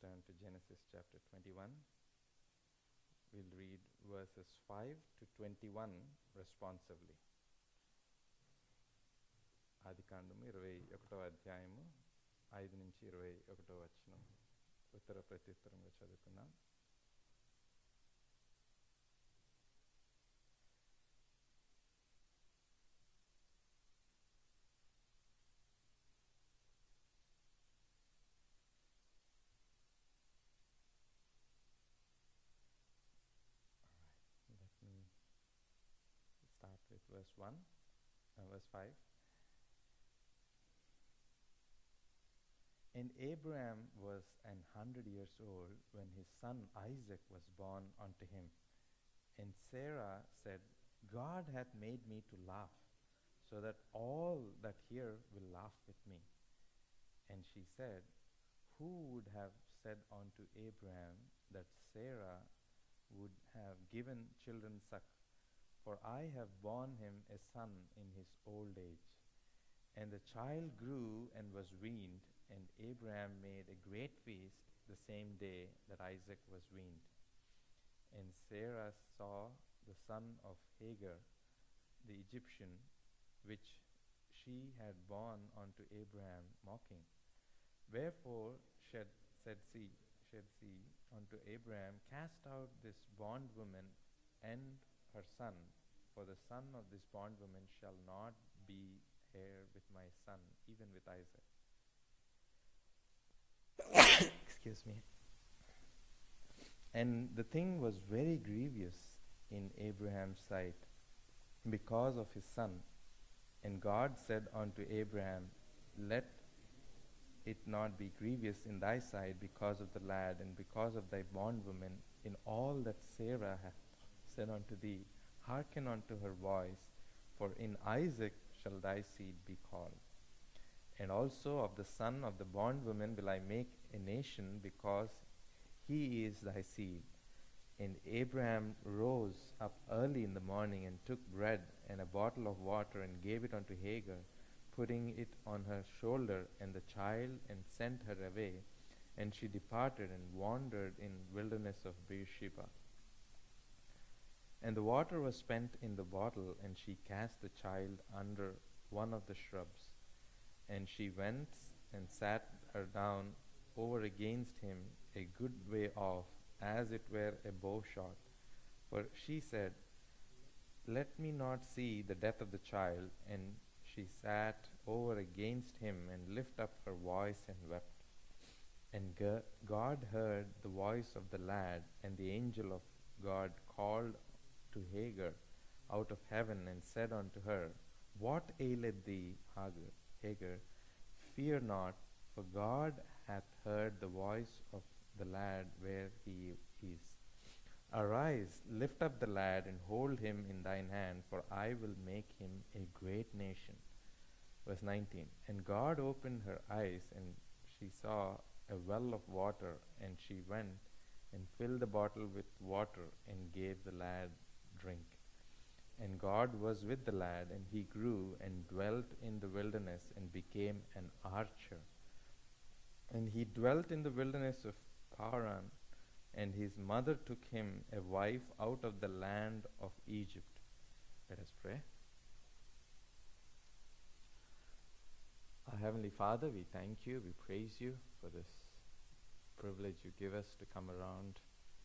turn to Genesis chapter 21. We'll read verses 5 to 21 responsively. ఆదికాండము 21వ అధ్యాయము 5 నుంచి 21వ వచనం ఉత్తర ప్రత్యుత్తరంగా చదువుకుందాం. Let me start with verse 5. And Abraham was 100 years old when his son Isaac was born unto him. And Sarah said, God hath made me to laugh, so that all that hear will laugh with me. And she said, Who would have said unto Abraham that Sarah would have given children suck? For I have borne him a son in his old age. And the child grew and was weaned, and Abraham made a great feast the same day that Isaac was weaned. And Sarah saw the son of Hagar, the Egyptian, which she had borne unto Abraham, mocking. Wherefore said she unto Abraham, Cast out this bondwoman and her son, for the son of this bondwoman shall not be heir with my son, even with Isaac. Excuse me. And the thing was very grievous in Abraham's sight because of his son. And God said unto Abraham, Let it not be grievous in thy sight because of the lad and because of thy bondwoman. In all that Sarah hath said unto thee, hearken unto her voice, for in Isaac shall thy seed be called. And also of the son of the bondwoman will I make a nation, because he is thy seed. And Abraham rose up early in the morning and took bread and a bottle of water and gave it unto Hagar, putting it on her shoulder and the child, and sent her away. And she departed and wandered in wilderness of Beersheba. And the water was spent in the bottle, and she cast the child under one of the shrubs. And she went and sat her down over against him a good way off, as it were a bow shot. For she said, Let me not see the death of the child. And she sat over against him and lifted up her voice and wept. And God heard the voice of the lad, and the angel of God called to Hagar out of heaven and said unto her, What aileth thee, Hagar? Fear not, for God hath heard the voice of the lad where he is. Arise, lift up the lad, and hold him in thine hand, for I will make him a great nation. Verse 19. And God opened her eyes, and she saw a well of water, and she went and filled the bottle with water and gave the lad drink. And God was with the lad, and he grew and dwelt in the wilderness and became an archer. And he dwelt in the wilderness of Paran, and his mother took him a wife out of the land of Egypt. Let us pray. Our Heavenly Father, we thank you, we praise you for this privilege you give us to come around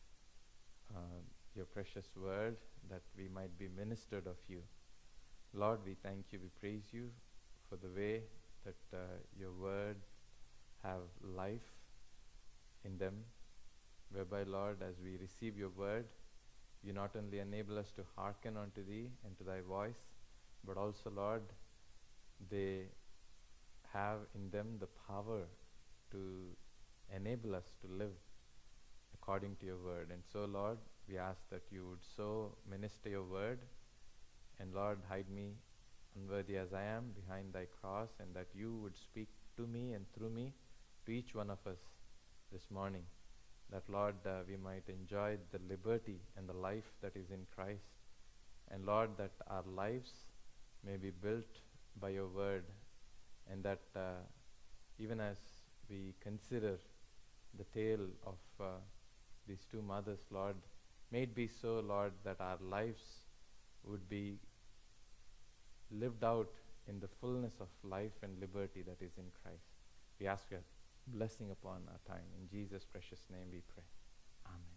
your precious word, that we might be ministered of you. Lord, we thank you, we praise you for the way that your word have life in them, whereby, Lord, as we receive your word, you not only enable us to hearken unto thee and to thy voice, but also, Lord, they have in them the power to enable us to live according to your word. And so, Lord, we ask that you would so minister your word, and Lord, hide me, unworthy as I am, behind thy cross, and that you would speak to me and through me to each one of us this morning, that, Lord, we might enjoy the liberty and the life that is in Christ, and Lord, that our lives may be built by your word, and that even as we consider the tale of these two mothers, Lord. May it be so, Lord, that our lives would be lived out in the fullness of life and liberty that is in Christ. We ask your blessing upon our time. In Jesus' precious name we pray. Amen.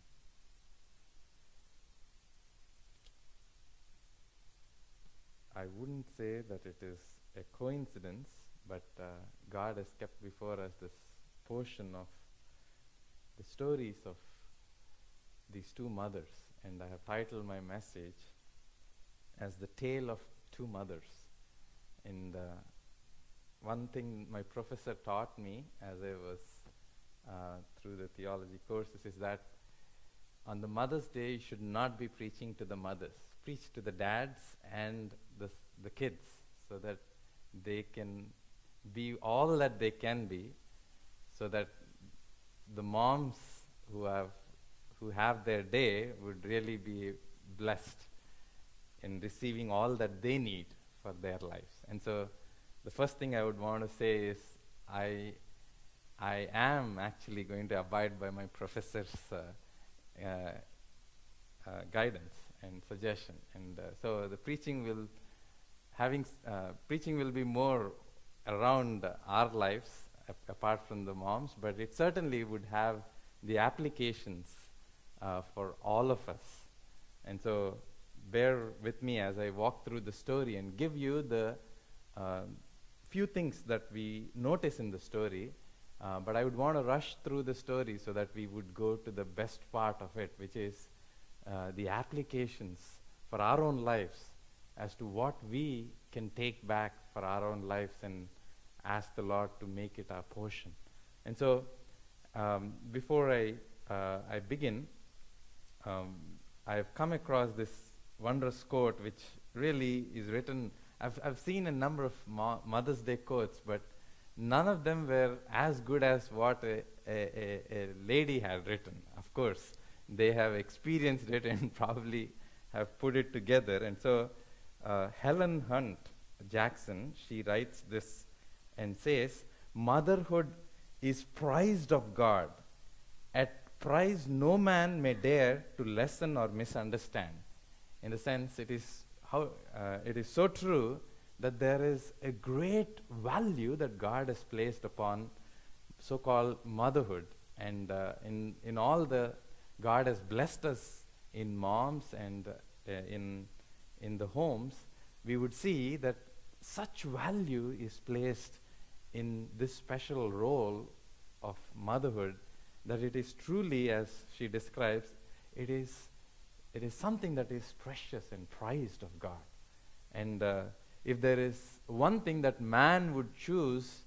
I wouldn't say that it is a coincidence, but God has kept before us this portion of the stories of these two mothers, and I have titled my message as The Tale of Two Mothers. And one thing my professor taught me as I was through the theology courses is that on the Mother's Day you should not be preaching to the mothers. Preach to the dads and the kids, so that they can be all that they can be, so that the moms who have their day would really be blessed in receiving all that they need for their lives. And so the first thing I would want to say is I am actually going to abide by my professor's guidance and suggestion. And so the preaching will be more around our lives apart from the moms, but it certainly would have the applications for all of us. And so bear with me as I walk through the story and give you the few things that we notice in the story, but I would want to rush through the story so that we would go to the best part of it, which is the applications for our own lives as to what we can take back for our own lives and ask the Lord to make it our portion. And so before I begin, I've come across this wondrous quote which really is written. I've seen a number of Mother's Day quotes, but none of them were as good as what a lady had written. Of course, they have experienced it and probably have put it together. And so Helen Hunt Jackson, she writes this and says, "Motherhood is prized of God, at price no man may dare to lessen or misunderstand." In the sense, it is so true that there is a great value that God has placed upon so-called motherhood, and in all the God has blessed us in moms and in the homes. We would see that such value is placed in this special role of motherhood, that it is truly, as she describes, it is something that is precious and prized of God. And if there is one thing that man would choose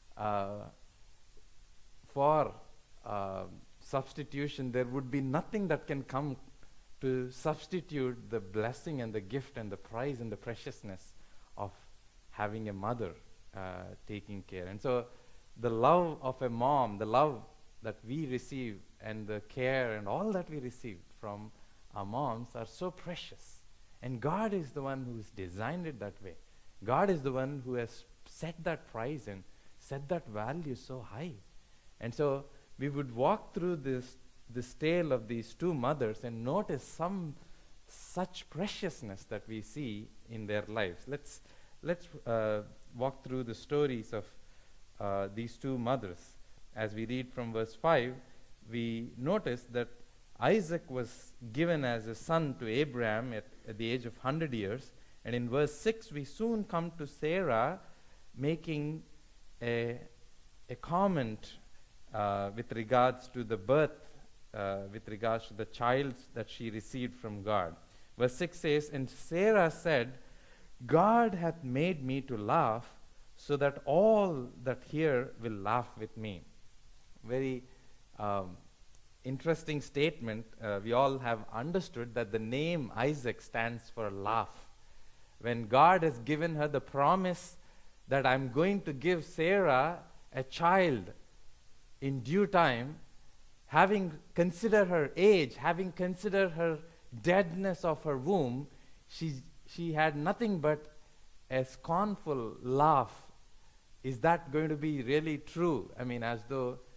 for substitution, there would be nothing that can come to substitute the blessing and the gift and the prize and the preciousness of having a mother taking care. And so the love of a mom, the love that we receive and the care and all that we receive from our moms are so precious. And God is the one who's designed it that way. God is the one who has set that price and set that value so high. And so we would walk through this tale of these two mothers and notice some such preciousness that we see in their lives. Let's walk through the stories of these two mothers. As we read from verse 5, we notice that Isaac was given as a son to Abraham at the age of 100 years. And in verse 6, we soon come to Sarah making a comment with regards to the birth, with regards to the child that she received from God. Verse 6 says, "And Sarah said, God hath made me to laugh, so that all that hear will laugh with me." Very interesting statement. We all have understood that the name Isaac stands for laugh. When God has given her the promise that I'm going to give Sarah a child in due time, having considered her age, having considered her deadness of her womb, she had nothing but a scornful laugh. Is that going to be really true? I mean, as though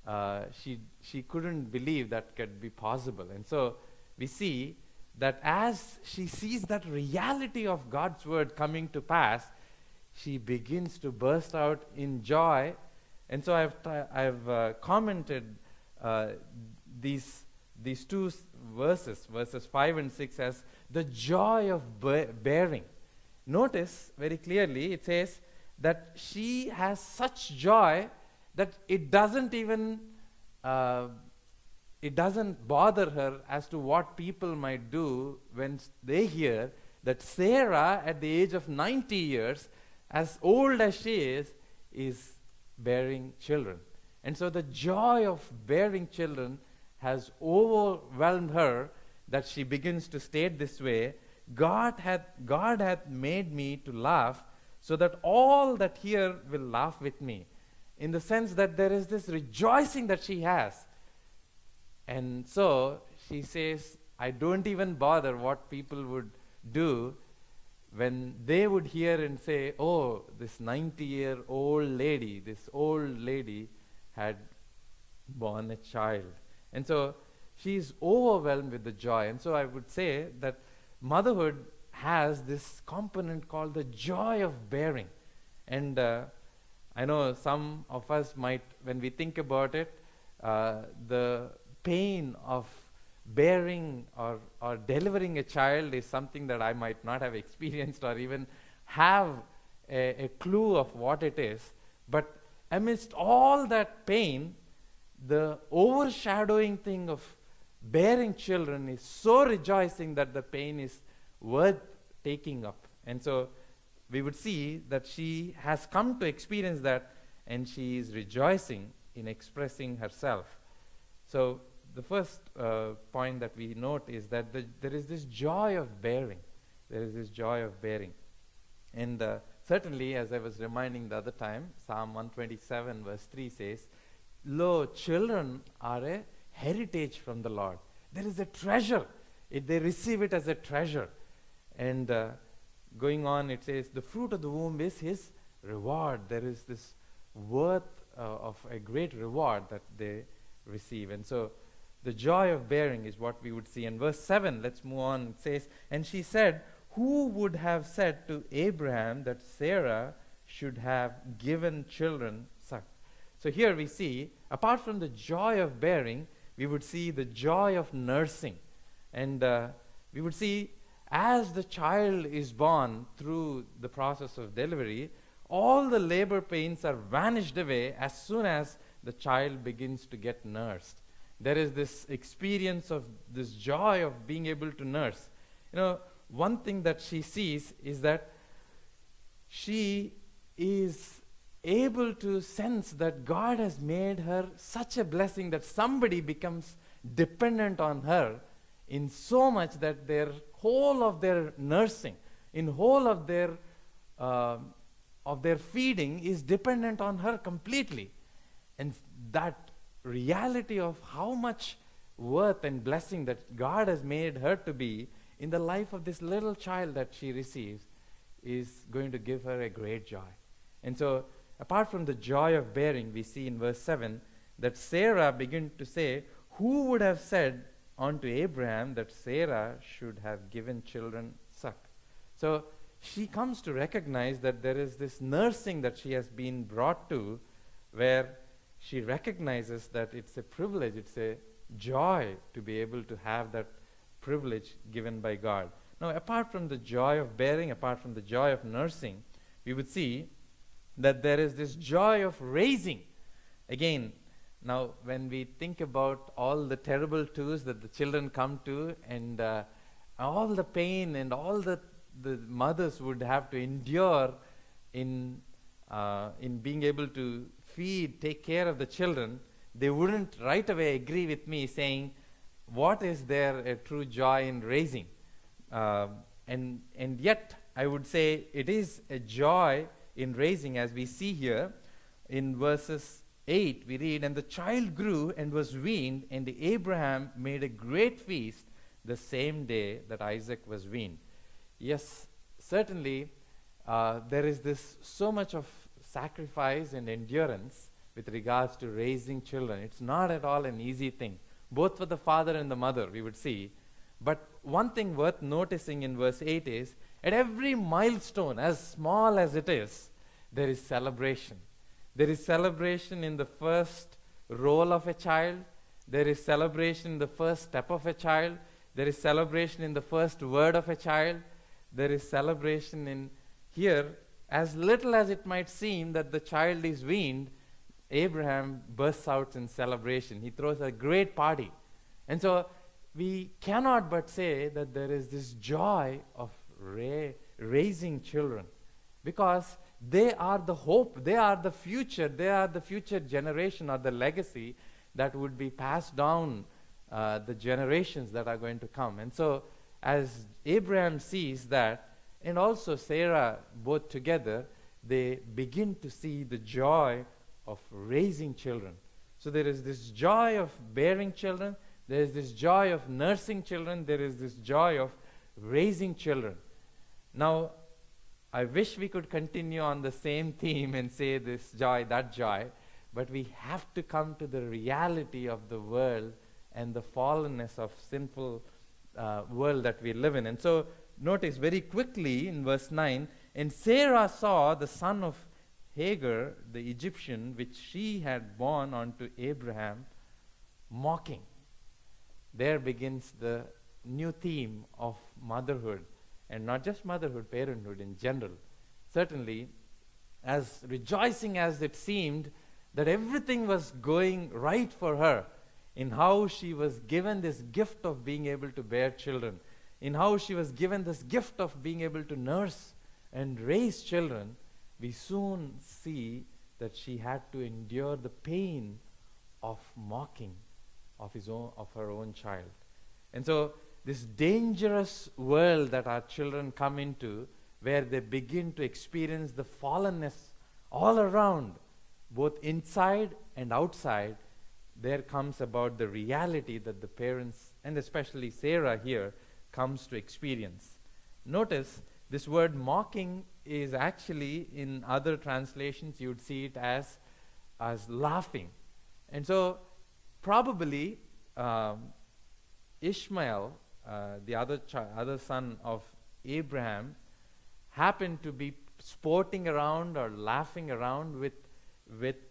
she couldn't believe that could be possible. And so we see that as she sees that reality of God's word coming to pass, she begins to burst out in joy. And so I've commented uh, these two verses 5 and 6, as the joy of bearing. Notice very clearly it says that she has such joy that uh, it doesn't bother her as to what people might do when they hear that Sarah, at the age of 90 years, as old as she is bearing children. And so the joy of bearing children has overwhelmed her, that she begins to state this way: God hath made me to laugh, so that all that hear will laugh with me. In the sense that there is this rejoicing that she has. And so she says, I don't even bother what people would do when they would hear and say, oh, this 90-year-old lady, this old lady had born a child. And so she's overwhelmed with the joy. And so I would say that motherhood has this component called the joy of bearing. And I know some of us might, when we think about it, the pain of bearing or delivering a child is something that I might not have experienced or even have a clue of what it is. But amidst all that pain, the overshadowing thing of bearing children is so rejoicing that the pain is worth taking up. And so we would see that she has come to experience that, and she is rejoicing in expressing herself. So the first point that we note is that there is this joy of bearing. There is this joy of bearing. And certainly, as I was reminding the other time, Psalm 127 verse 3 says, lo, children are a heritage from the Lord. There is a treasure. They receive it as a treasure. And going on, it says, the fruit of the womb is his reward. There is this worth of a great reward that they receive. And so the joy of bearing is what we would see. In verse 7, let's move on. It says, and she said, who would have said to Abraham that Sarah should have given children suck? So here we see, apart from the joy of bearing, we would see the joy of nursing. And we would see, as the child is born through the process of delivery, all the labor pains are vanished away as soon as the child begins to get nursed. There is this experience of this joy of being able to nurse. You know, one thing that she sees is that she is able to sense that God has made her such a blessing that somebody becomes dependent on her in so much that their whole of their nursing, in whole of their feeding is dependent on her completely. And that reality of how much worth and blessing that God has made her to be in the life of this little child that she receives is going to give her a great joy. And so, apart from the joy of bearing, we see in verse 7 that Sarah began to say, who would have said unto Abraham that Sarah should have given children suck? So she comes to recognize that there is this nursing that she has been brought to, where she recognizes that it's a privilege, it's a joy to be able to have that privilege given by God. Now, apart from the joy of bearing, apart from the joy of nursing, we would see that there is this joy of raising. Again, now when we think about all the terrible twos that the children come to, and all the pain and all the mothers would have to endure in being able to feed, take care of the children, they wouldn't right away agree with me saying, what is there a true joy in raising? And yet, I would say it is a joy in raising, as we see here in verses 8, we read, and the child grew and was weaned, and Abraham made a great feast the same day that Isaac was weaned. Yes, certainly there is this so much of sacrifice and endurance with regards to raising children. It's not at all an easy thing, both for the father and the mother, we would see. But one thing worth noticing in verse 8 is, at every milestone, as small as it is, there is celebration. There is celebration in the first roll of a child. There is celebration in the first step of a child. There is celebration in the first word of a child. There is celebration in here, as little as it might seem that the child is weaned, Abraham bursts out in celebration. He throws a great party. And so we cannot but say that there is this joy of raising children, because they are the hope, they are the future generation, or the legacy that would be passed down the generations that are going to come. And so as Abraham sees that, and also Sarah, both together, they begin to see the joy of raising children. So there is this joy of bearing children, there is this joy of nursing children, there is this joy of raising children. Now, I wish we could continue on the same theme and say this joy, that joy, but we have to come to the reality of the world and the fallenness of sinful world that we live in. And so notice very quickly in verse 9, and Sarah saw the son of Hagar, the Egyptian, which she had borne unto Abraham, mocking. There begins the new theme of motherhood, and not just motherhood, parenthood in general. Certainly, as rejoicing as it seemed that everything was going right for her, in how she was given this gift of being able to bear children, in how she was given this gift of being able to nurse and raise children, we soon see that she had to endure the pain of mocking of her own child. And so this dangerous world that our children come into, where they begin to experience the fallenness all around, both inside and outside, there comes about the reality that the parents, and especially Sarah here, comes to experience. Notice this word mocking is actually, in other translations, you would see it as laughing. And so probably Ishmael, the other son of Abraham, happened to be sporting around or laughing around with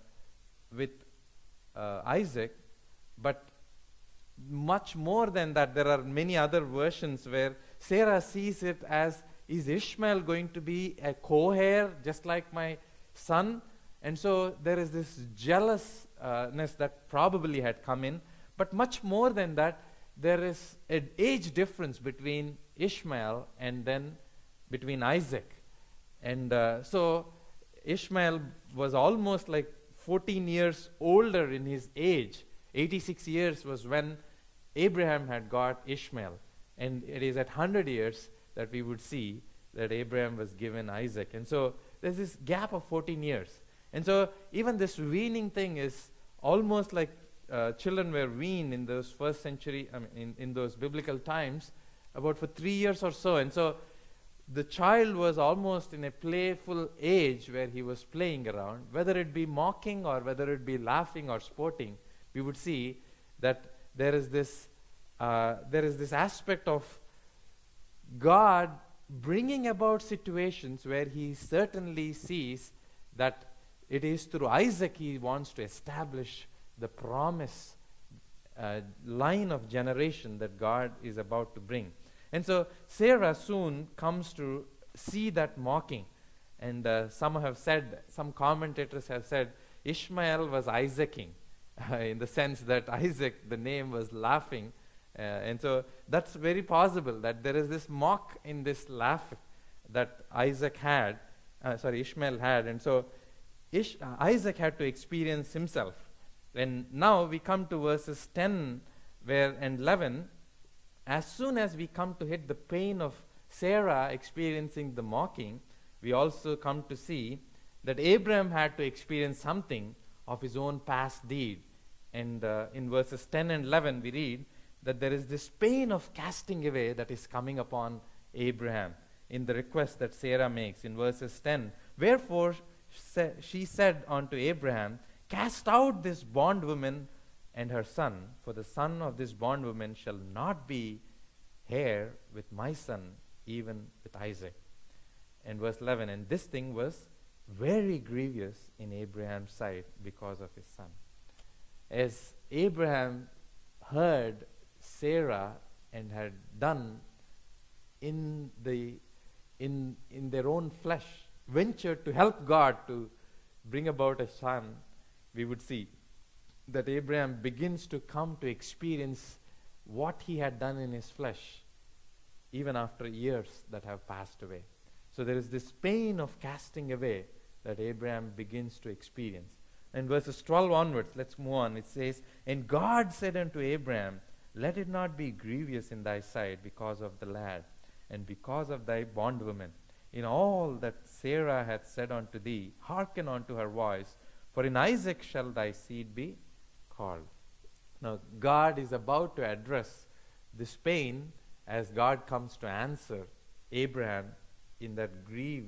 Isaac, but much more than that, there are many other versions where Sarah sees it as, is Ishmael going to be a co-heir just like my son? And so there is this jealousness that probably had come in. But much more than that, there is an age difference between Ishmael and then between Isaac. And so Ishmael was almost like 14 years older in his age. 86 years was when Abraham had got Ishmael. And it is at 100 years that we would see that Abraham was given Isaac. And so there's this gap of 14 years. And so even this weaning thing is almost like children were weaned in those first century, in those biblical times, about for 3 years or so. And so the child was almost in a playful age where he was playing around. Whether it be mocking or whether it be laughing or sporting, we would see that there is this aspect of God bringing about situations where he certainly sees that it is through Isaac he wants to establish the promise line of generation that God is about to bring. And so Sarah soon comes to see that mocking. And some commentators have said, Ishmael was Isaacing, in the sense that Isaac, the name, was laughing. And so that's very possible that there is this mock in this laugh that Ishmael had. And so Isaac had to experience himself. And now we come to verses 10 and 11. As soon as we come to hit the pain of Sarah experiencing the mocking, we also come to see that Abraham had to experience something of his own past deed. And in verses 10 and 11 we read that there is this pain of casting away that is coming upon Abraham in the request that Sarah makes in verses 10. Wherefore she said unto Abraham, cast out this bondwoman and her son, for the son of this bondwoman shall not be heir with my son, even with Isaac. And verse 11, and this thing was very grievous in Abraham's sight because of his son. As Abraham heard Sarah and had done in their own flesh, ventured to help God to bring about a son, we would see that Abraham begins to come to experience what he had done in his flesh, even after years that have passed away. So there is this pain of casting away that Abraham begins to experience. In verses 12 onwards, let's move on. It says, and God said unto Abraham, let it not be grievous in thy sight because of the lad, and because of thy bondwoman. In all that Sarah hath said unto thee, hearken unto her voice, for in Isaac shall thy seed be called. Now, God is about to address this pain as God comes to answer Abraham in that grief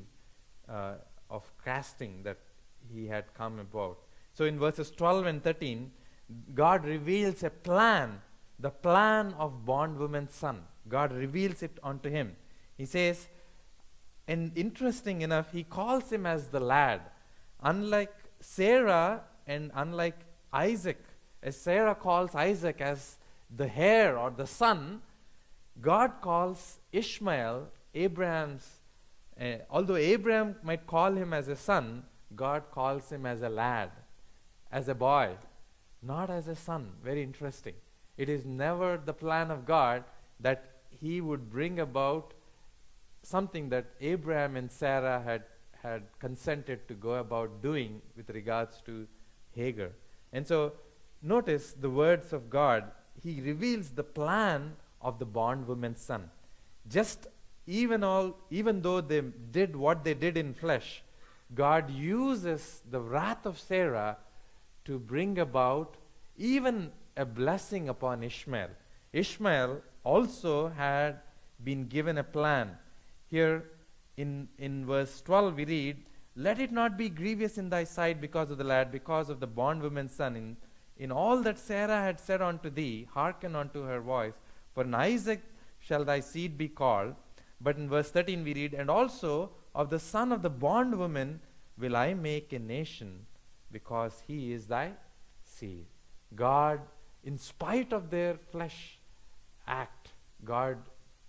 of casting that he had come about. So in verses 12 and 13, God reveals a plan, the plan of bondwoman's son. God reveals it unto him. He says, and interesting enough, he calls him as the lad. Unlike Sarah and unlike Isaac, as Sarah calls Isaac as the heir or the son, God calls Ishmael, Abraham's, although Abraham might call him as a son, God calls him as a lad, as a boy, not as a son. Very interesting. It is never the plan of God that he would bring about something that Abraham and Sarah had consented to go about doing with regards to Hagar. And so notice the words of God. He reveals the plan of the bondwoman's son. Just even though they did what they did in flesh, God uses the wrath of Sarah to bring about even a blessing upon Ishmael. Ishmael also had been given a plan. Here in verse 12 we read, let it not be grievous in thy sight because of the lad, because of the bondwoman's son. In all that Sarah had said unto thee, hearken unto her voice, for in Isaac shall thy seed be called. But in verse 13 we read, and also of the son of the bondwoman will I make a nation, because he is thy seed. God, in spite of their flesh act, God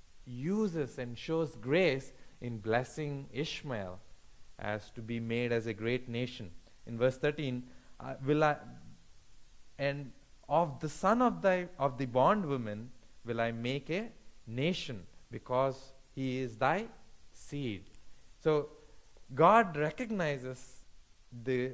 uses and shows grace in blessing Ishmael as to be made as a great nation. In verse 13, and of the son of the bondwoman will I make a nation, because he is thy seed. So God recognizes the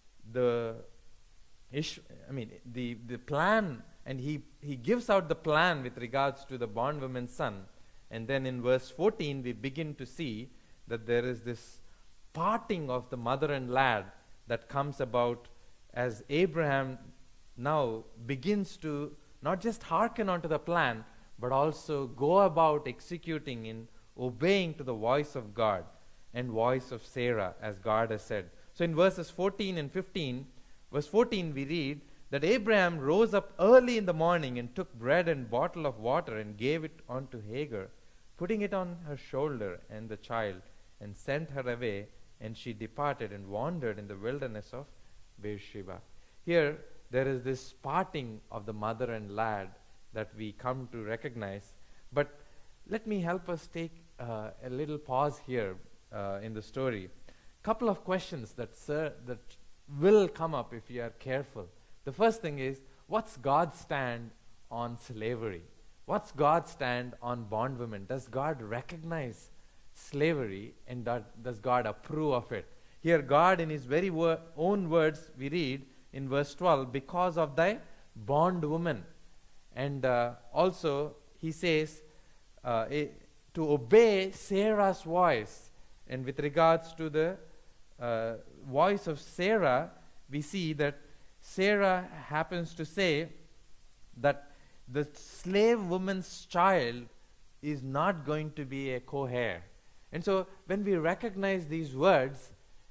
plan, and he gives out the plan with regards to the bondwoman's son. And then in verse 14 we begin to see that there is this parting of the mother and lad that comes about as Abraham now begins to not just hearken unto the plan, but also go about executing in obeying to the voice of God and voice of Sarah, as God has said. So in verses 14 and 15, verse 14 we read that Abraham rose up early in the morning and took bread and bottle of water and gave it unto Hagar, putting it on her shoulder and the child, and sent her away, and she departed and wandered in the wilderness of Beersheba. Here there is this parting of the mother and lad that we come to recognize. But let me help us take a little pause here in the story. Couple of questions that will come up if you are careful. The first thing is, what's God's stand on slavery? What's God's stand on bondwomen? Does God recognize slavery, and does God approve of it? Here God, in his very own words, we read in verse 12, because of thy bondwoman. And also he says to obey Sarah's voice. And with regards to the voice of Sarah, we see that Sarah happens to say that the slave woman's child is not going to be a co-heir. And so when we recognize these words,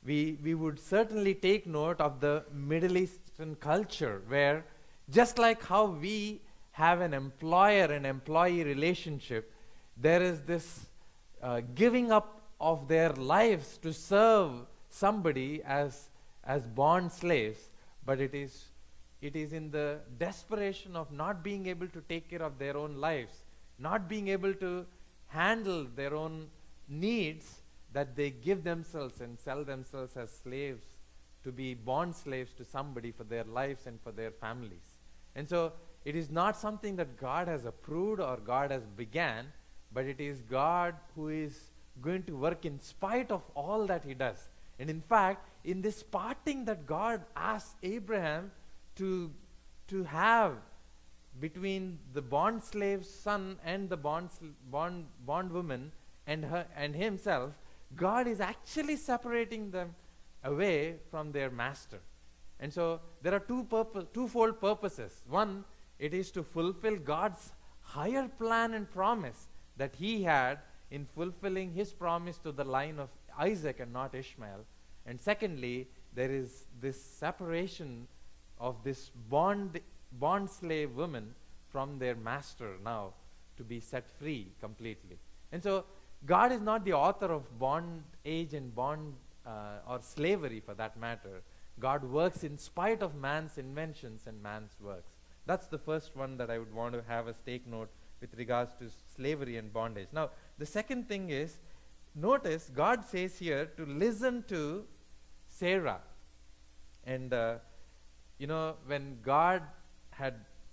we would certainly take note of the Middle Eastern culture, where just like how we have an employer and employee relationship, there is this giving up of their lives to serve somebody as bond slaves, but it is in the desperation of not being able to take care of their own lives, not being able to handle their own needs, that they give themselves and sell themselves as slaves, to be bond slaves to somebody for their lives and for their families. And so it is not something that God has approved or God has began, but it is God who is going to work in spite of all that he does. And in fact, in this parting that God asks Abraham to have between the bond slave's son and the bondwoman and himself, God is actually separating them away from their master. And so there are twofold purposes. One, it is to fulfill God's higher plan and promise that he had in fulfilling his promise to the line of Isaac and not Ishmael. And secondly, there is this separation of this bond slave woman from their master now, to be set free completely. And so God is not the author of bondage and bond or slavery for that matter. God works in spite of man's inventions and man's works. That's the first one that I would want to have us take note with regards to slavery and bondage. Now, the second thing is, notice God says here to listen to Sarah. And when God had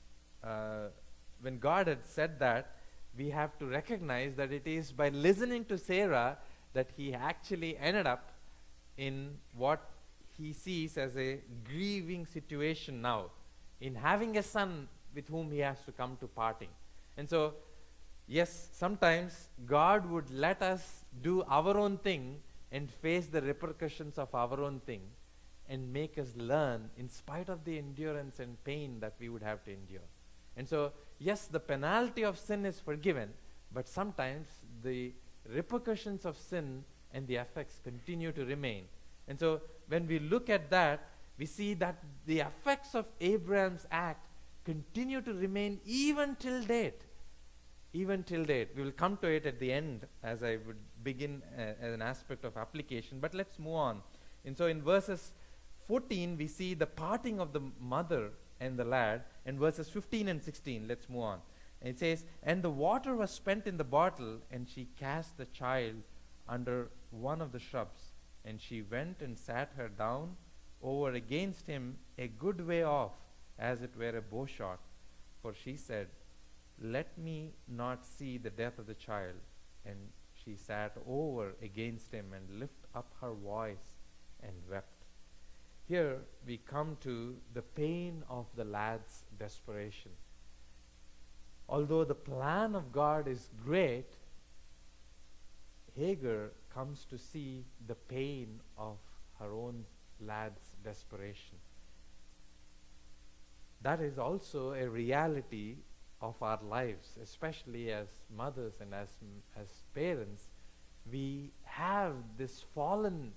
said that, we have to recognize that it is by listening to Sarah that he actually ended up in what he sees as a grieving situation now, in having a son with whom he has to come to parting. And so, yes, sometimes God would let us do our own thing and face the repercussions of our own thing, and make us learn in spite of the endurance and pain that we would have to endure. And so, yes, the penalty of sin is forgiven, but sometimes the repercussions of sin and the effects continue to remain. And so when we look at that, we see that the effects of Abraham's act continue to remain even till date. Even till date. We will come to it at the end as I would begin as an aspect of application, but let's move on. And so in verses 14, we see the parting of the mother and the lad, and verses 15 and 16, let's move on. And it says, "And the water was spent in the bottle, and she cast the child under one of the shrubs. And she went and sat her down over against him a good way off, as it were a bow shot. For she said, Let me not see the death of the child. And she sat over against him and lifted up her voice and wept." Here we come to the pain of the lad's desperation. Although the plan of God is great, Hagar comes to see the pain of her own lad's desperation. That is also a reality of our lives, especially as mothers and as parents. We have this fallen,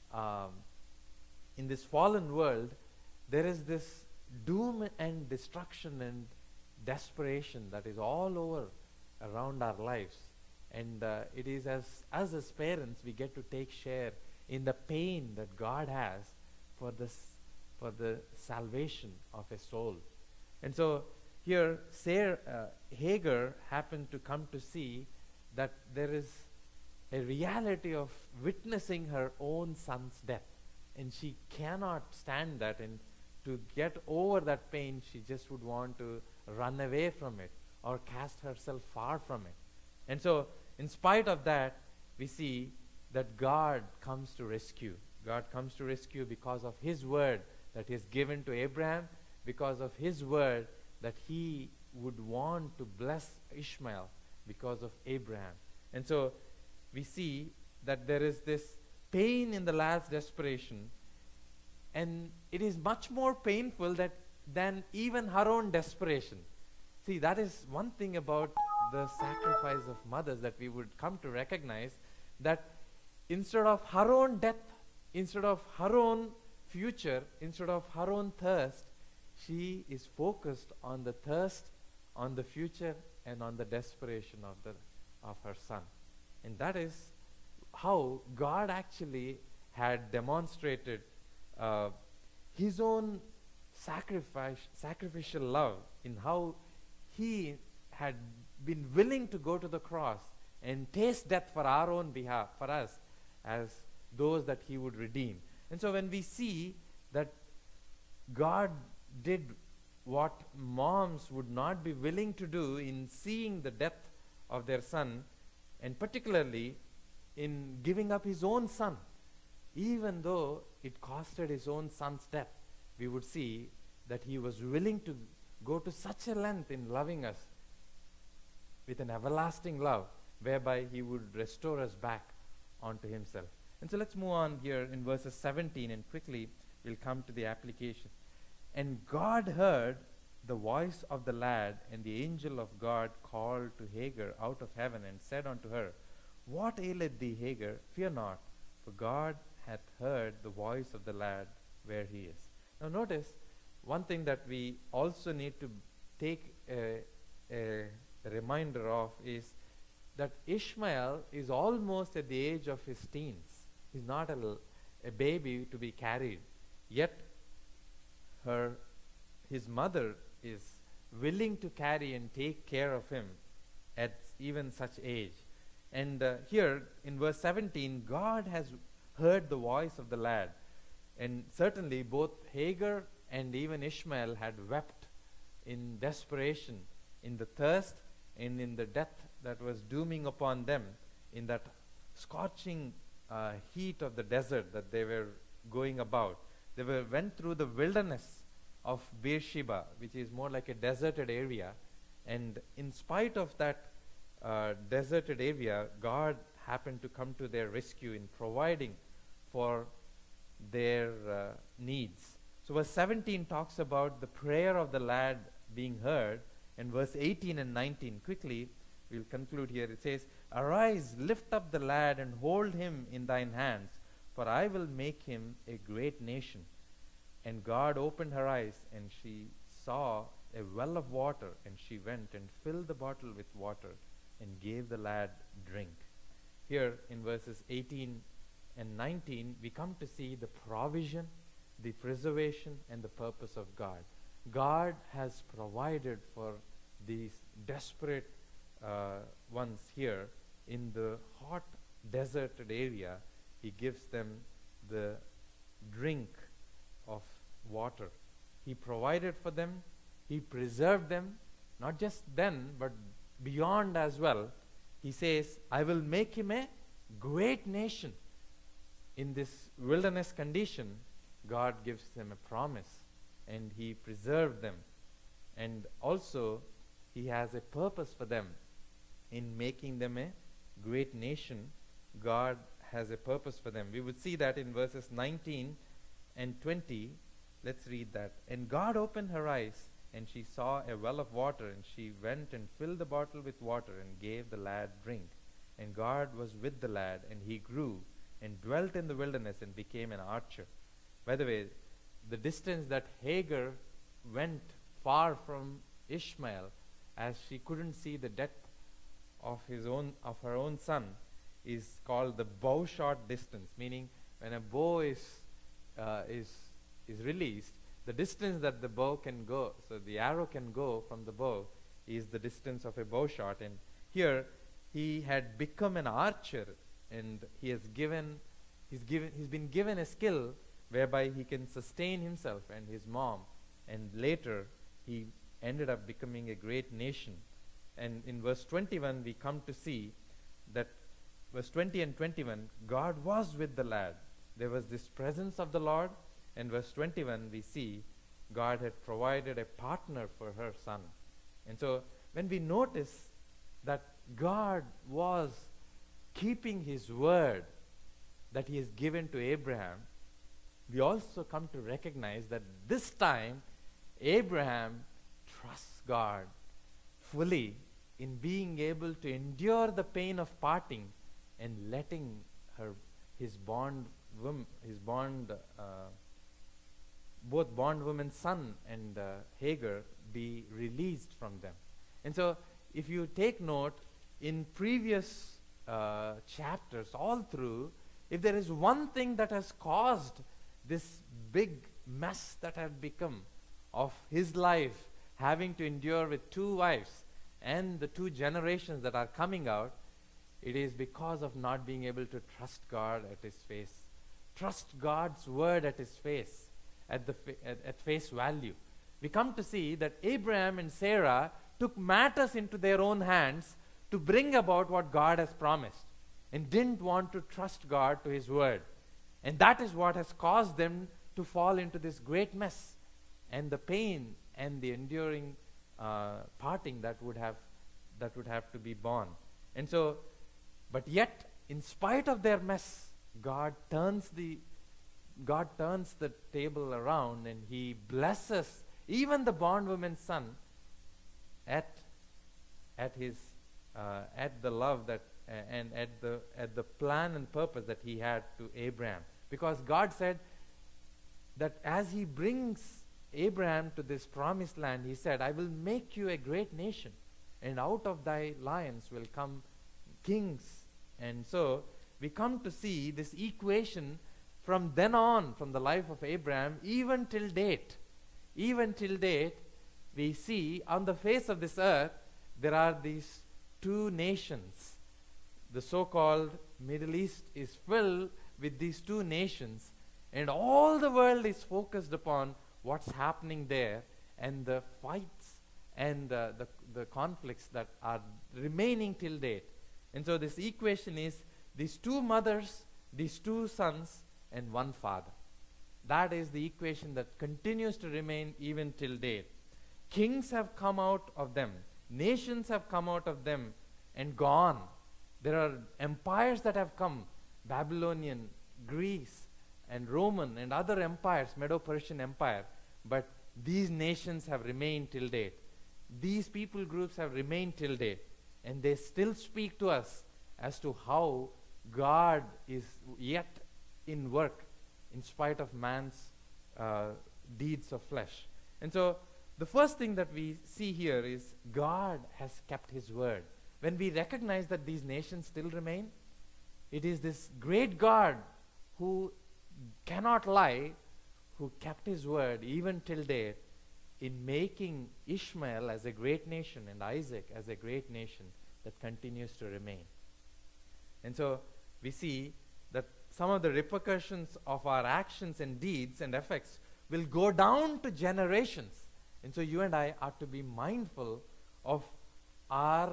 in this fallen world, there is this doom and destruction and desperation that is all over around our lives. And it is as us as parents, we get to take share in the pain that God has for the salvation of a soul. And so here Hagar happened to come to see that there is a reality of witnessing her own son's death, and she cannot stand that, and to get over that pain, she just would want to run away from it or cast herself far from it. And so in spite of that, we see that God comes to rescue. God comes to rescue because of his word that he has given to Abraham, because of his word that he would want to bless Ishmael because of Abraham. And so we see that there is this pain in the lad's desperation, and it is much more painful than even her own desperation. See, that is one thing about the sacrifice of mothers that we would come to recognize, that instead of her own death instead of her own future, instead of her own thirst, she is focused on the thirst, on the future, and on the desperation of her son. And that is how God actually had demonstrated uh, his own sacrificial love, in how he had been willing to go to the cross and taste death for our own behalf, for us, as those that he would redeem. And so when we see that God did what moms would not be willing to do in seeing the death of their son, and particularly in giving up his own son, even though it costed his own son's death, we would see that he was willing to go to such a length in loving us with an everlasting love, whereby he would restore us back onto himself. And so let's move on here in verses 17, and quickly we'll come to the application. And God heard the voice of the lad, and the angel of God called to Hagar out of heaven and said unto her, What aileth thee, Hagar? Fear not, for God hath heard the voice of the lad where he is. Now notice, one thing that we also need to take a reminder of is that Ishmael is almost at the age of his teens. He's not a baby to be carried. Yet his mother is willing to carry and take care of him at even such age. And here in verse 17, God has heard the voice of the lad. And certainly both Hagar and even Ishmael had wept in desperation, in the thirst and in the death that was dooming upon them, in that scorching heat of the desert that they were going about. They went through the wilderness of Beersheba, which is more like a deserted area. And in spite of that deserted area, God happened to come to their rescue in providing for their needs. So verse 17 talks about the prayer of the lad being heard, and verse 18 and 19, quickly we'll conclude here. It says, Arise, lift up the lad, and hold him in thine hands, for I will make him a great nation. And God opened her eyes, and she saw a well of water, and she went and filled the bottle with water and gave the lad drink. Here in verses 18 and 19, we come to see the provision, the preservation, and the purpose of God. God has provided for these desperate ones here in the hot deserted area. He gives them the drink of water. He provided for them. He preserved them, not just then, but beyond as well. He says, I will make him a great nation. In this wilderness condition, God gives them a promise, and he preserved them. And also, he has a purpose for them in making them a great nation. God has a purpose for them. We would see that in verses 19 and 20. Let's read that. And God opened her eyes, and she saw a well of water, and she went and filled the bottle with water and gave the lad drink. And God was with the lad, and he grew and dwelt in the wilderness and became an archer. By the way, the distance that Hagar went far from Ishmael, as she couldn't see the death of her own son, is called the bow shot distance. Meaning, when a bow is released, the distance that the bow can go, so the arrow can go from the bow, is the distance of a bow shot. And here he had become an archer, and he's been given a skill whereby he can sustain himself and his mom. And later he ended up becoming a great nation. And in verse 21 we come to see that verse 20 and 21, God was with the lad. There was this presence of the Lord. And verse 21 we see God had provided a partner for her son. And so when we notice that God was keeping his word that he has given to Abraham, we also come to recognize that this time Abraham trusts God fully in being able to endure the pain of parting and letting his bond both bondwoman's son and Hagar be released from them. And so, if you take note, in previous chapters, all through, if there is one thing that has caused this big mess that had become of his life, having to endure with two wives and the two generations that are coming out, it is because of not being able to trust God at his face. Trust God's word at his face, at face value. We come to see that Abraham and Sarah took matters into their own hands to bring about what God has promised, and didn't want to trust God to his word. And that is what has caused them to fall into this great mess, and the pain and the enduring parting that would have to be borne. And so, but yet, in spite of their mess, God turns the table around, and he blesses even the bondwoman's son at the love that and at the plan and purpose that he had to Abraham. Because God said that as he brings Abraham to this promised land, he said, I will make you a great nation, and out of thy lions will come kings. And so we come to see this equation from then on, from the life of Abraham, even till date. Even till date, we see on the face of this earth, there are these two nations. The so-called Middle East is filled with these two nations, and all the world is focused upon what's happening there, and the fights and the conflicts that are remaining till date. And so this equation is these two mothers, these two sons, and one father. That is the equation that continues to remain even till date. Kings have come out of them. Nations have come out of them and gone. There are empires that have come, Babylonian, Greece, and Roman, and other empires, Medo-Persian Empire. But these nations have remained till date. These people groups have remained till date. And they still speak to us as to how God is yet in work in spite of man's deeds of flesh. And so the first thing that we see here is God has kept his word. When we recognize that these nations still remain, it is this great God who cannot lie, who kept his word even till date in making Ishmael as a great nation and Isaac as a great nation that continues to remain. And so we see that some of the repercussions of our actions and deeds and effects will go down to generations. And so you and I are to be mindful of our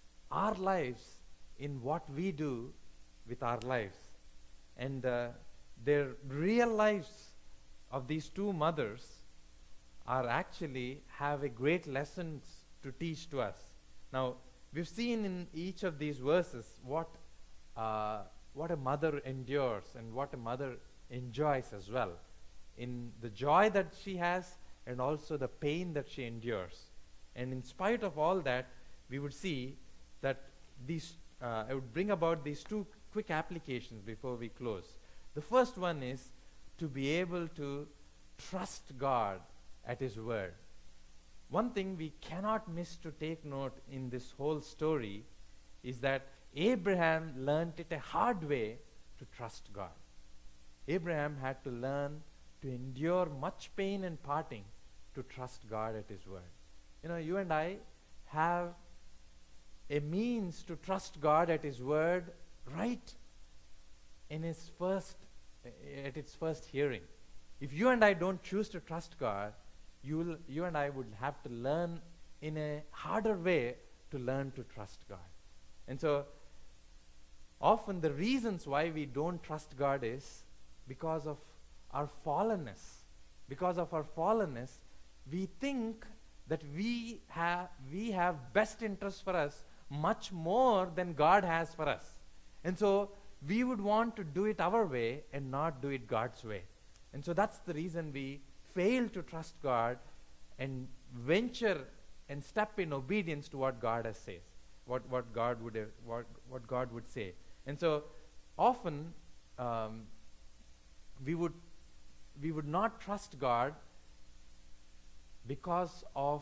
lives in what we do with our lives. And their real lives of these two mothers are actually have a great lessons to teach to us. Now, we've seen in each of these verses what a mother endures and what a mother enjoys as well, in the joy that she has and also the pain that she endures. And in spite of all that, we would see that these I would bring about these two quick applications before we close. The first one is to be able to trust God at his word. One thing we cannot miss to take note in this whole story is that Abraham learned it a hard way to trust God. Abraham had to learn to endure much pain and parting to trust God at his word. You know, you and I have a means to trust God at his word right in at its first hearing. If you and I don't choose to trust God, you and I would have to learn in a harder way to learn to trust God. And so often the reasons why we don't trust God is because of our fallenness. Because of our fallenness, we think that we have best interest for us much more than God has for us. And so we would want to do it our way and not do it God's way. And so that's the reason we fail to trust God and venture and step in obedience to what God has says, what God would say. And so often we would not trust God because of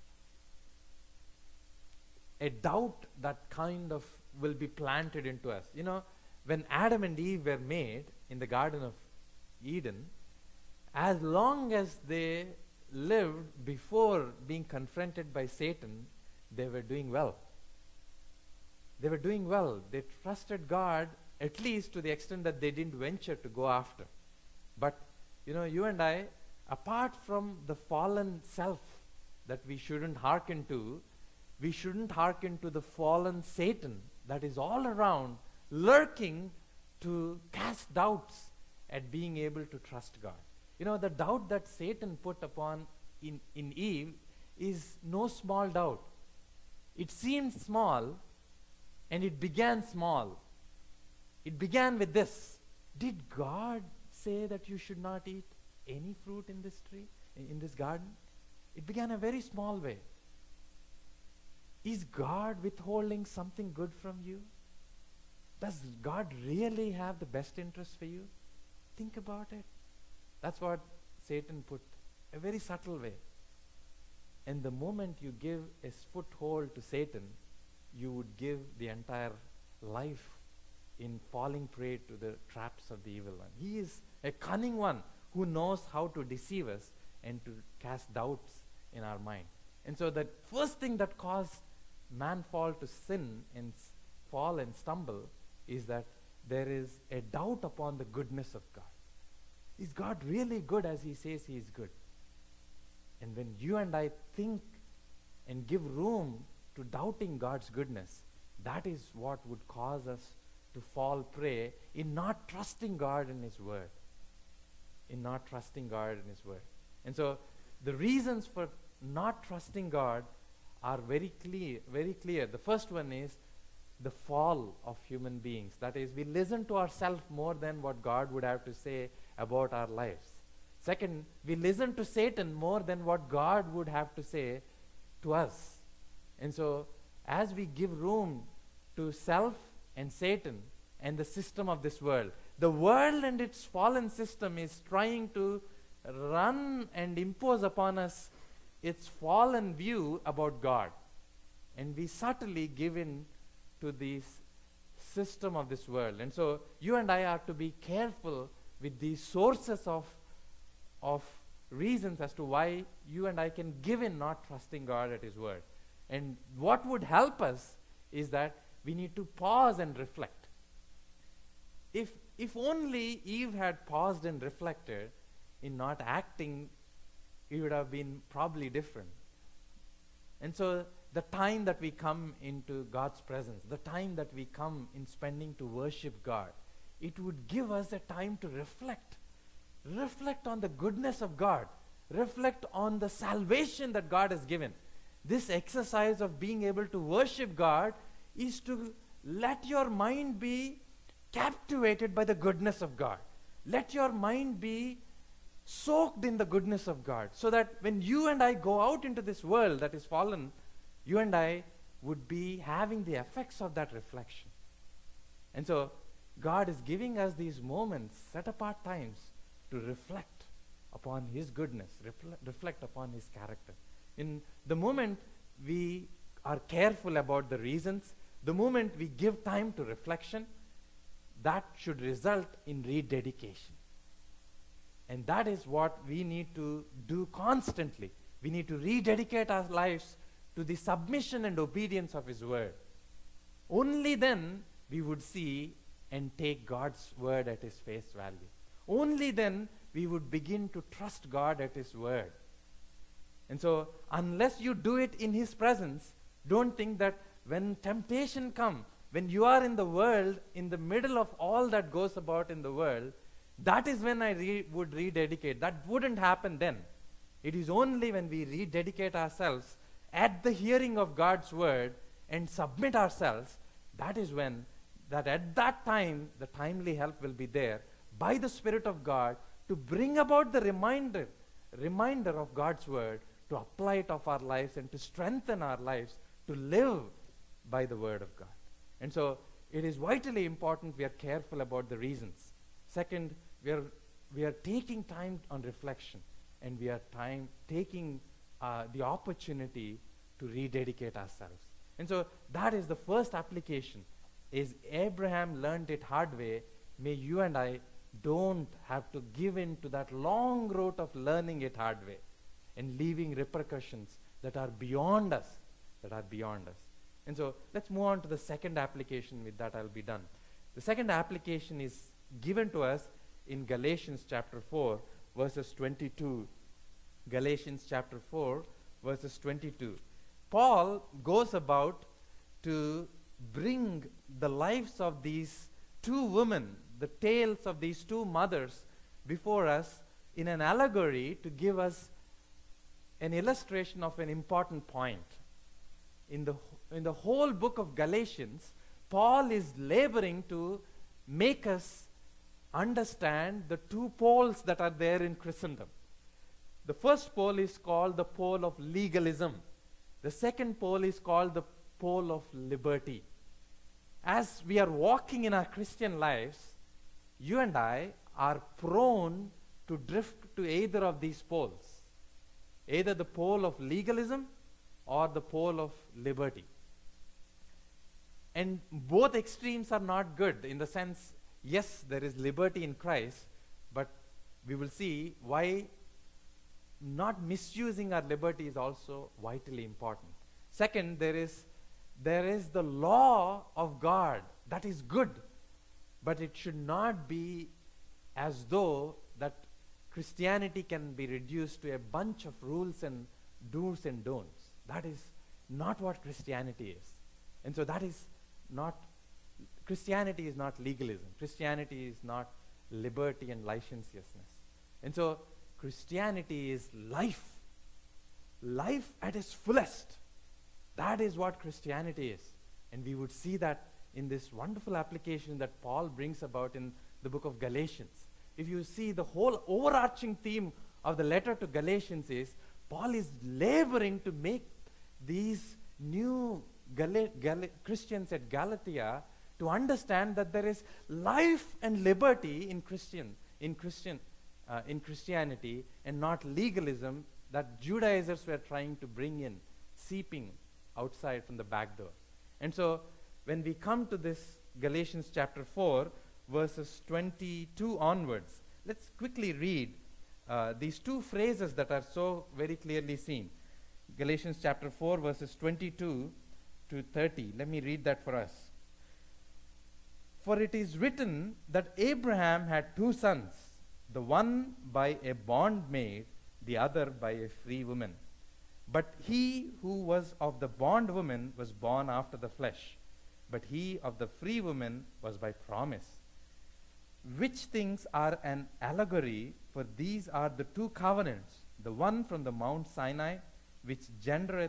a doubt that kind of will be planted into us. You know, when Adam and Eve were made in the Garden of Eden, as long as they lived before being confronted by Satan, they were doing well. They were doing well. They trusted God, at least to the extent that they didn't venture to go after. But, you know, you and I, apart from the fallen self that we shouldn't hearken to, we shouldn't hearken to the fallen Satan that is all around, lurking to cast doubts at being able to trust God. You know, the doubt that Satan put upon in Eve is no small doubt. It seemed small, and it began small. It began with this: did God say that you should not eat any fruit in this tree, in this garden? It began a very small way. Is God withholding something good from you? Does God really have the best interest for you? Think about it. That's what Satan put, a very subtle way. And the moment you give a foothold to Satan, you would give the entire life in falling prey to the traps of the evil one. He is a cunning one who knows how to deceive us and to cast doubts in our mind. And so the first thing that caused man fall to sin and fall and stumble is that there is a doubt upon the goodness of God. Is God really good as he says he is good? And when you and I think and give room to doubting God's goodness, that is what would cause us to fall prey in not trusting God in his word. In not trusting God in his word. And so the reasons for not trusting God are very clear. The first one is the fall of human beings. That is, we listen to ourselves more than what God would have to say about our lives. Second, we listen to Satan more than what God would have to say to us. And so, as we give room to self and Satan and the system of this world, the world and its fallen system is trying to run and impose upon us its fallen view about God. And we subtly give in to this system of this world. And so you and I have to be careful with these sources of reasons as to why you and I can give in not trusting God at his word. And what would help us is that we need to pause and reflect. If only Eve had paused and reflected in not acting, it would have been probably different. And so the time that we come into God's presence, the time that we come in spending to worship God, it would give us a time to reflect. Reflect on the goodness of God. Reflect on the salvation that God has given. This exercise of being able to worship God is to let your mind be captivated by the goodness of God. Let your mind be soaked in the goodness of God, so that when you and I go out into this world that is fallen, you and I would be having the effects of that reflection. And so God is giving us these moments, set apart times, to reflect upon his goodness, reflect upon his character. In the moment we are careful about the reasons, the moment we give time to reflection, that should result in rededication. And that is what we need to do constantly. We need to rededicate our lives to the submission and obedience of his word. Only then we would see and take God's word at his face value. Only then we would begin to trust God at his word. And so unless you do it in his presence, don't think that when temptation comes, when you are in the world, in the middle of all that goes about in the world, that is when I would rededicate. That wouldn't happen then. It is only when we rededicate ourselves at the hearing of God's word and submit ourselves, that is when, that at that time, the timely help will be there by the Spirit of God to bring about the reminder of God's word, to apply it of our lives and to strengthen our lives to live by the word of God. And so it is vitally important we are careful about the reasons. Second, we are we are taking time on reflection, and we are taking the opportunity to rededicate ourselves. And so that is the first application, is Abraham learned it hard way. May you and I don't have to give in to that long road of learning it hard way and leaving repercussions that are beyond us, And so let's move on to the second application. With that, I'll be done. The second application is given to us in Galatians chapter 4, verses 22. Galatians chapter 4, verses 22. Paul goes about to bring the lives of these two women, the tales of these two mothers, before us in an allegory to give us an illustration of an important point. In the whole book of Galatians, Paul is laboring to make us understand the two poles that are there in Christendom. The first pole is called the pole of legalism. The second pole is called the pole of liberty. As we are walking in our Christian lives, you and I are prone to drift to either of these poles, either the pole of legalism or the pole of liberty. And both extremes are not good, in the sense, yes, there is liberty in Christ, but we will see why not misusing our liberty is also vitally important. Second, there is the law of God that is good, but it should not be as though that Christianity can be reduced to a bunch of rules and do's and don'ts. That is not what Christianity is. And so that is not, Christianity is not legalism. Christianity is not liberty and licentiousness. And so Christianity is life. Life at its fullest. That is what Christianity is. And we would see that in this wonderful application that Paul brings about in the book of Galatians. If you see, the whole overarching theme of the letter to Galatians is Paul is laboring to make these new Christians at Galatia to understand that there is life and liberty in Christianity, and not legalism that Judaizers were trying to bring in, seeping outside from the back door. And so when we come to this Galatians chapter 4, verses 22 onwards, let's quickly read these two phrases that are so very clearly seen. Galatians chapter 4, verses 22 to 30. Let me read that for us. For it is written that Abraham had two sons, the one by a bondmaid, the other by a free woman. But he who was of the bondwoman was born after the flesh, but he of the free woman was by promise. Which things are an allegory, for these are the two covenants, the one from the Mount Sinai, which gendereth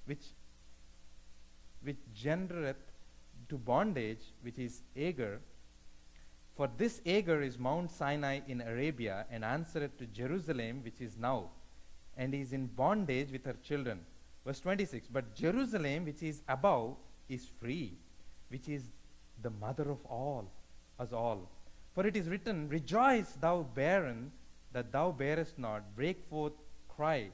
to bondage, which is Agar. For this Agar is Mount Sinai in Arabia, and answereth to Jerusalem, which is now, and is in bondage with her children. Verse 26, but Jerusalem, which is above, is free, which is the mother of us all. For it is written, rejoice, thou barren, that thou bearest not, break forth, cry,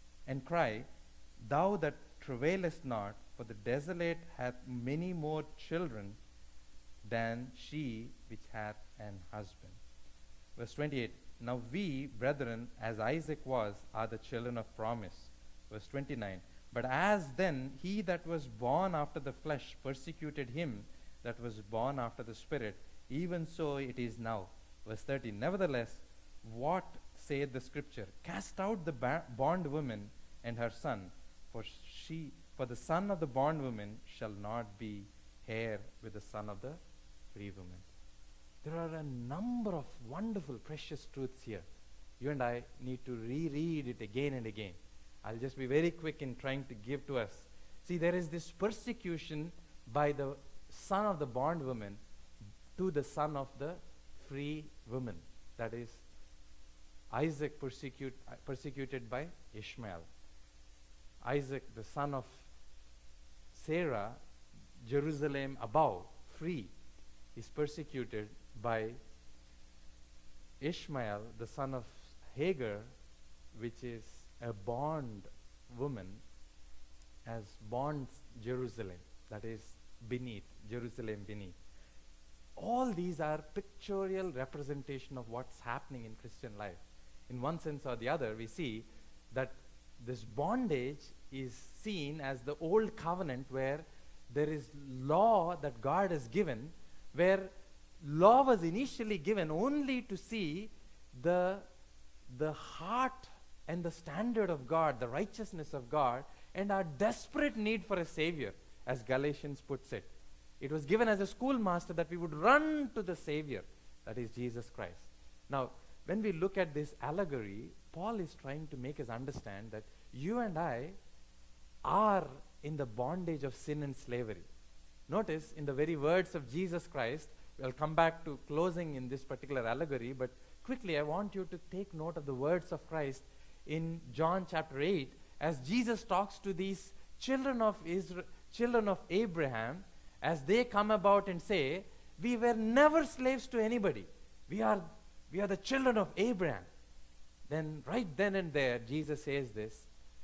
thou that travailest not, for the desolate hath many more children than she which hath an husband. Verse 28, now we, brethren, as Isaac was, are the children of promise. Verse 29, but as then he that was born after the flesh persecuted him that was born after the Spirit, even so it is now. Verse 30, nevertheless, what saith the Scripture? Cast out the bondwoman and her son, for the son of the bondwoman shall not be heir with the son of the free woman. There are a number of wonderful, precious truths here. You and I need to reread it again and again. I'll just be very quick in trying to give to us. See, there is this persecution by the son of the bondwoman to the son of the free woman. That is, Isaac persecuted by Ishmael. Isaac, the son of Sarah, Jerusalem above, free, is persecuted by Ishmael, the son of Hagar, which is a bond woman, has bonds Jerusalem, that is beneath, Jerusalem beneath. All these are pictorial representation of what's happening in Christian life. In one sense or the other, we see that this bondage is seen as the old covenant, where there is law that God has given, where law was initially given only to see the heart and the standard of God, the righteousness of God, and our desperate need for a Savior, as Galatians puts it. It was given as a schoolmaster that we would run to the Savior, that is Jesus Christ. Now, when we look at this allegory, Paul is trying to make us understand that you and I are in the bondage of sin and slavery. Notice, in the very words of Jesus Christ, we'll come back to closing in this particular allegory, but quickly I want you to take note of the words of Christ in John chapter 8, as Jesus talks to these children of Israel, children of Abraham, as they come about and say, we were never slaves to anybody. We are the children of Abraham. Then right then and there, Jesus says this: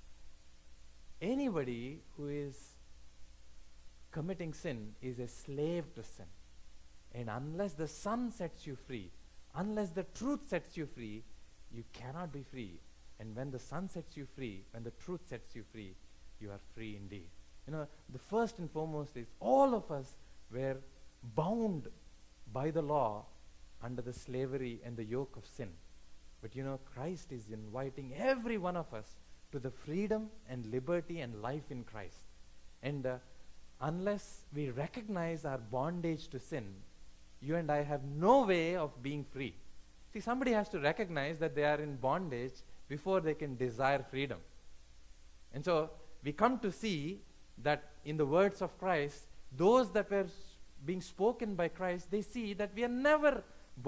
anybody who is committing sin is a slave to sin. And unless the Son sets you free, unless the truth sets you free, you cannot be free. And when the Son sets you free, when the truth sets you free, you are free indeed. You know, the first and foremost is all of us were bound by the law under the slavery and the yoke of sin. But you know, Christ is inviting every one of us to the freedom and liberty and life in Christ. And unless we recognize our bondage to sin, you and I have no way of being free. See, somebody has to recognize that they are in bondage before they can desire freedom. And so we come to see that in the words of Christ, those that were being spoken by Christ, they see that we are never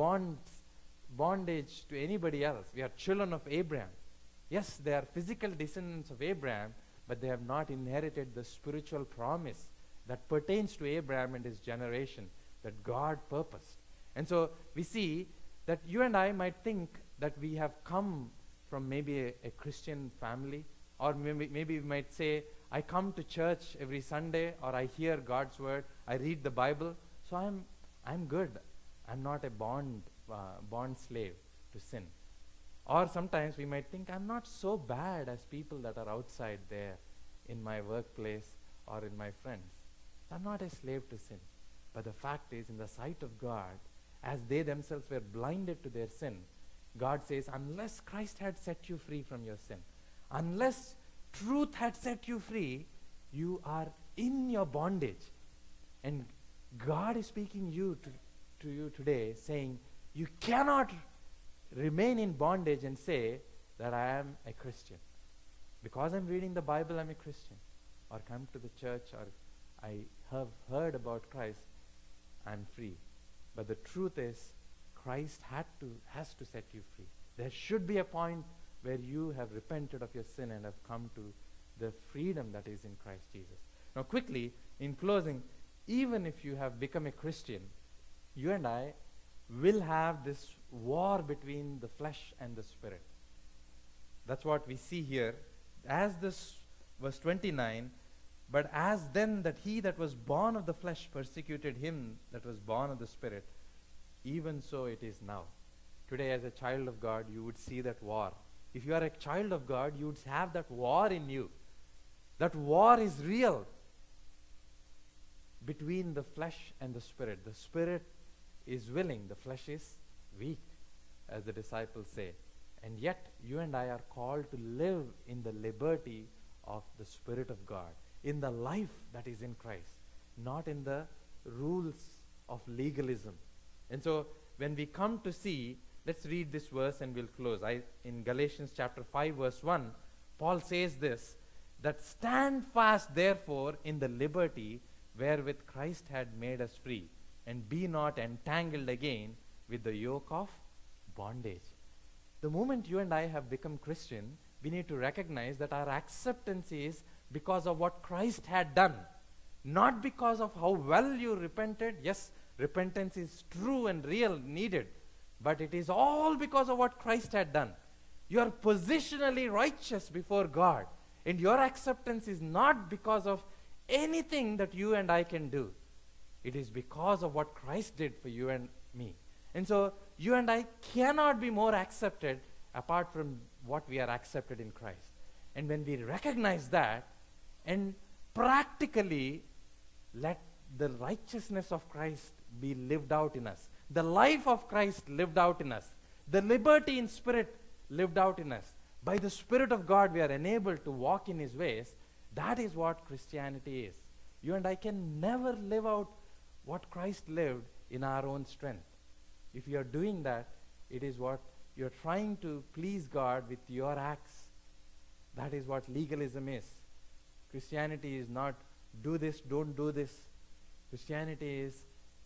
bondage to anybody else. We are children of Abraham. Yes, they are physical descendants of Abraham, but they have not inherited the spiritual promise that pertains to Abraham and his generation that God purposed. And so we see that you and I might think that we have come from maybe a Christian family, or maybe we might say, I come to church every Sunday, or I hear God's word, I read the Bible, so I'm good. I'm not a bond slave to sin. Or sometimes we might think, I'm not so bad as people that are outside there in my workplace or in my friends. I'm not a slave to sin. But the fact is, in the sight of God, as they themselves were blinded to their sin, God says, unless Christ had set you free from your sin, unless truth had set you free, you are in your bondage. And God is speaking to you today, saying, you cannot remain in bondage and say that I am a Christian. Because I'm reading the Bible, I'm a Christian. Or come to the church, or I have heard about Christ, I'm free. But the truth is, Christ has to set you free. There should be a point where you have repented of your sin and have come to the freedom that is in Christ Jesus. Now quickly, in closing, even if you have become a Christian, you and I will have this war between the flesh and the spirit. That's what we see here. As this, verse 29, but as then that he that was born of the flesh persecuted him that was born of the spirit, even so it is now. Today, as a child of God, you would see that war. If you are a child of God, you would have that war in you. That war is real between the flesh and the spirit. The spirit is willing, the flesh is weak, as the disciples say. And yet, you and I are called to live in the liberty of the Spirit of God, in the life that is in Christ, not in the rules of legalism. And so, when we come to see, let's read this verse and we'll close. In Galatians chapter 5, verse 1, Paul says this, that stand fast therefore in the liberty wherewith Christ had made us free, and be not entangled again with the yoke of bondage. The moment you and I have become Christian, we need to recognize that our acceptance is because of what Christ had done, not because of how well you repented. Yes, repentance is true and real, needed. But it is all because of what Christ had done. You are positionally righteous before God. And your acceptance is not because of anything that you and I can do. It is because of what Christ did for you and me. And so you and I cannot be more accepted apart from what we are accepted in Christ. And when we recognize that and practically let the righteousness of Christ be lived out in us, the life of Christ lived out in us, the liberty in spirit lived out in us, by the Spirit of God we are enabled to walk in His ways. That is what Christianity is. You and I can never live out what Christ lived in our own strength. If you are doing that, it is what you are trying to please God with your acts. That is what legalism is. Christianity is not do this, don't do this. Christianity is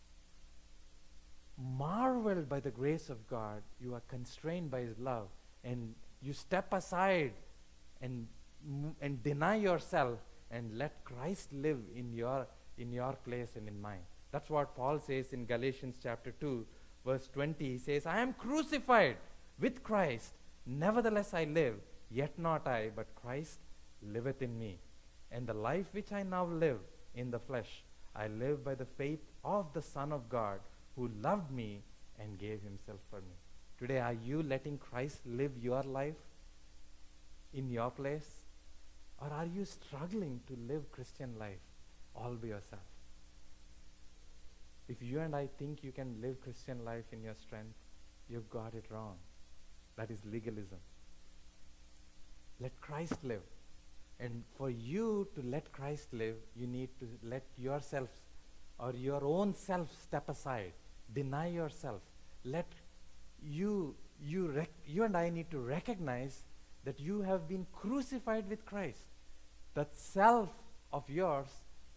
marveled by the grace of God. You are constrained by His love, and you step aside and deny yourself and let Christ live in your place and in mine. That's what Paul says in Galatians chapter 2, verse 20. He says, I am crucified with Christ. Nevertheless I live, yet not I, but Christ liveth in me. And the life which I now live in the flesh, I live by the faith of the Son of God, who loved me and gave Himself for me. Today, are you letting Christ live your life in your place? Or are you struggling to live Christian life all by yourself? If you and I think you can live Christian life in your strength, you've got it wrong. That is legalism. Let Christ live. And for you to let Christ live, you need to let yourself or your own self step aside. Deny yourself. Let you and I need to recognize that you have been crucified with Christ. That self of yours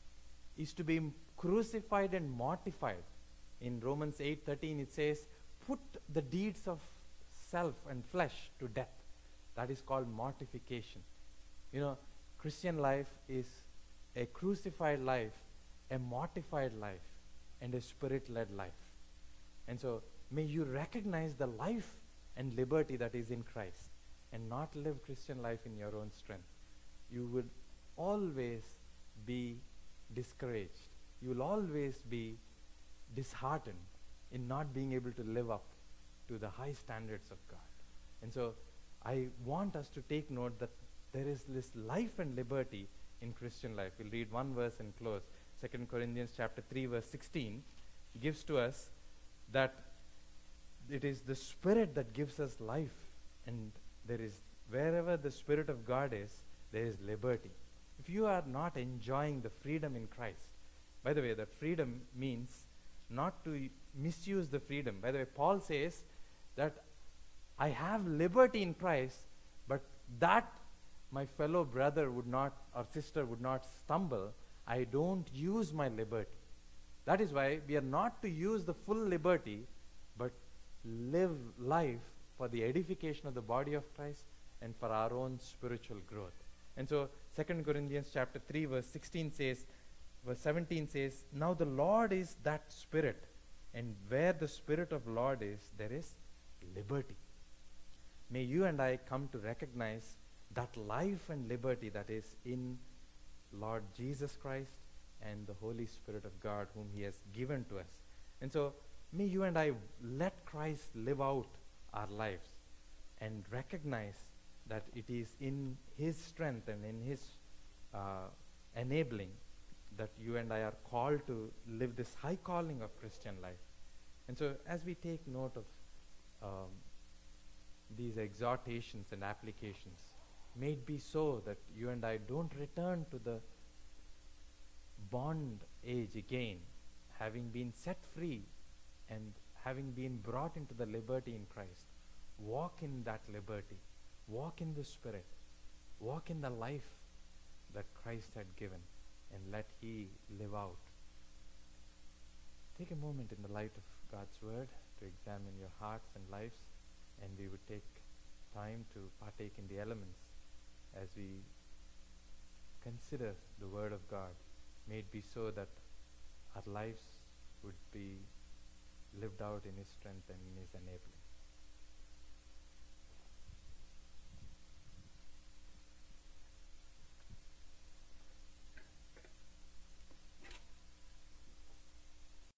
is to be crucified and mortified. In Romans 8:13 it says, put the deeds of self and flesh to death. That is called mortification. You know, Christian life is a crucified life, a mortified life, and a spirit-led life. And so may you recognize the life and liberty that is in Christ and not live Christian life in your own strength. You would always be discouraged. You will always be disheartened in not being able to live up to the high standards of God. And so I want us to take note that there is this life and liberty in Christian life. We'll read one verse and close. 2 Corinthians chapter 3 verse 16 gives to us that it is the Spirit that gives us life, and there is, wherever the Spirit of God is, there is liberty. If you are not enjoying the freedom in Christ, by the way, that freedom means not to misuse the freedom. By the way, Paul says that I have liberty in Christ, but that my fellow brother would not or sister would not stumble. I don't use my liberty. That is why we are not to use the full liberty, but live life for the edification of the body of Christ and for our own spiritual growth. And so 2 Corinthians chapter 3 verse 16 says, verse 17 says, now the Lord is that Spirit, and where the Spirit of Lord is, there is liberty. May you and I come to recognize that life and liberty that is in Lord Jesus Christ and the Holy Spirit of God whom He has given to us. And so may you and I let Christ live out our lives and recognize that it is in His strength and in His enabling that you and I are called to live this high calling of Christian life. And so as we take note of these exhortations and applications, may it be so that you and I don't return to the bond age again, having been set free and having been brought into the liberty in Christ. Walk in that liberty. Walk in the Spirit. Walk in the life that Christ had given, and let He live out. Take a moment in the light of God's Word to examine your hearts and lives, and we would take time to partake in the elements as we consider the Word of God. May it be so that our lives would be lived out in his strength and in his enabling.